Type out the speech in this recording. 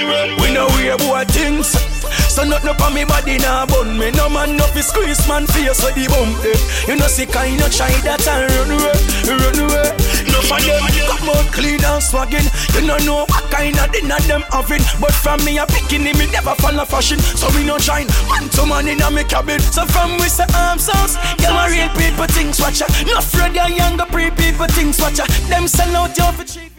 away. We know we boy things. So nothing up on me body now bun me. No man no fi squeeze man face so the bump it. You know see kind you try that and run away. No for them come out clean and swagging. You don't know what kind of dinner them having. But from me a bikini me never follow fashion. So we no shine man to man in a me cabin. So from we say arms house, you a real people things watcha. No afraid your younger pre people things watcha. Them sell out you for cheap.